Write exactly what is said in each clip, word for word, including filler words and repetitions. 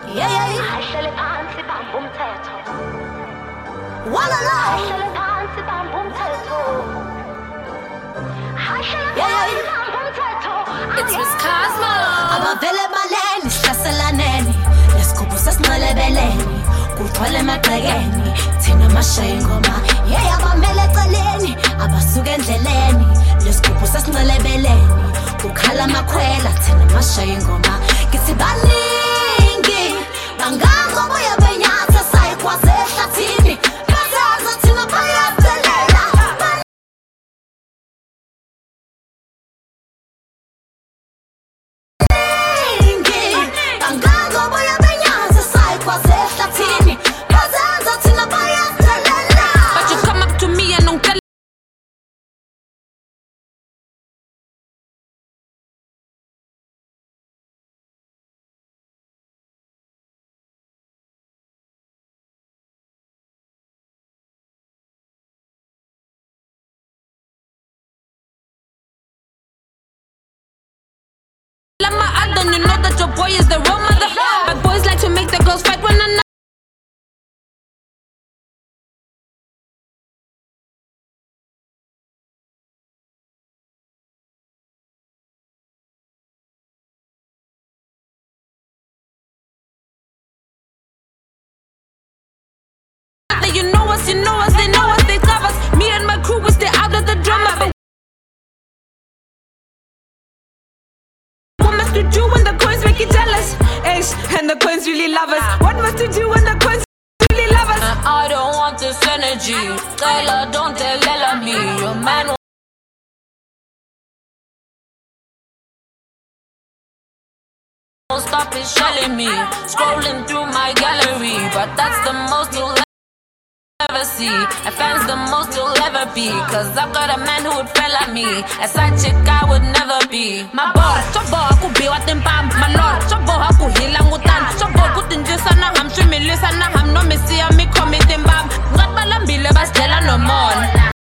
Yeah, yeah. Ahlele phansi bamba umthetho. Wala la. Ahlele phansi bamba umthetho. Ahlele Yeah, yeah. phansi bamba umthetho. It's Miss Cosmo. Abavele baleni sihlaselaneni lesigubhu sesinxelebeleni kugcwele emagcekeni thina mashaye ingoma yeah abamele eceleni abasuka endleleni lesigubhu sesinxelebeleni kukhala amakhwela thina mashaye ingoma kithi baningi bangangobuya benyatha sayikhwaze ehlathini bazaza thina bayadelela But you come up to me and don't tell Lama Adon, you know that your boy is the real mother. But boys like to make the girls fight one another. You know us, you know us, they know us, they love us. Me and my crew, we stay out of the drama. But what must you do when the coins make you jealous? Ish, and the coins really love us. What must you do when the coins really love us? I don't want this energy. Taylor, don't tell Ella me. Your man won't stop it shelling me. Scrolling through my gallery, but that's the most you'll ever see. A fan's the most you'll ever be, cause I've got a man who would fell at me. A side chick I would never be. My boss, chobo haku be what them pam. My lord, chobo haku hilang utan. Chobo kutinjisa na ham shimilisa na ham no missy and me committing bam. Ngat balambile bas tela no more.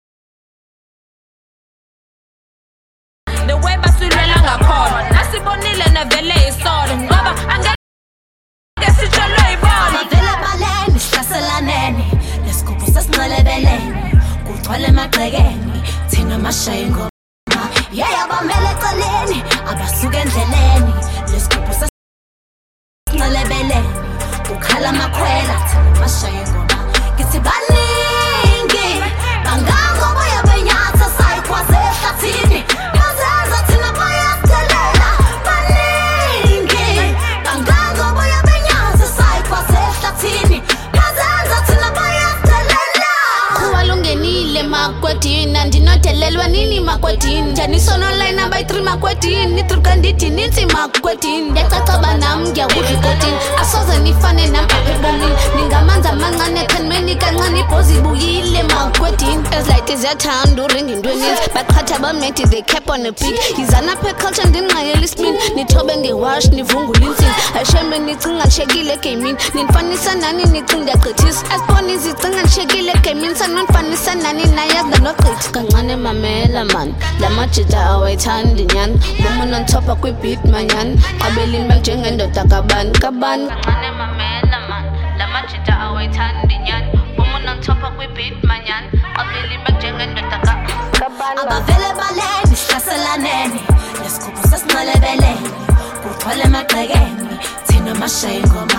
The way basulela ngakon. Asibonile na vele isod. Ngoba angeke sicholo ibona. Abavele baleni sihlaselaneni lesigubhu sesinxelebeleni kugcwele emagcekeni thina mashaye ingoma yeah abamele eceleni abasuka endleleni lesigubhu sesinxelebeleni kukhala amakhwela thina mashaye ingoma kithi baningi bangangobuya benyatha sayikhwaze ehlathini bazaza thina bayadelela baningi bangangobuya benyatha sayikhwaze ehlathini bazaza thina bayadelela kuwalungenile makwetini andinotelelwa nini makwetini njanisono line number three makwetini nitrukanditi ninsi makwetini yacacaba nam ngiyakudlikotini asoze nifane nam ebomini ningamanza amancane qhenimeni kancane ibhozibuyile makwetini ezilight ziyathanda uringa into eninzi baqhatha bamethi they cap on a peak yizana phe culture ndinqayela ispin nithobe ngewash nivungula intsini ayishembe nicinga nishekile egamini ninfanisa nani nicinga ndiyagqithisa asibona izicinga nishekile egamini sanonifanisa nani nayazi ndanogqithi kancane mamela man la majita awayithandi nyani ngomuna nthopa kwi-beat manyani qabelini bakunjengendoda kabani kabani kancane mamela man la majita awayithandi nyani ngomuna nthopa kwi-beat manyani qabelini bakunjengendoda kabani abavele baleni sihlaselaneni lesigubhu sesinxelebeleni kugcwele emagcekeni thina mashaye ingoma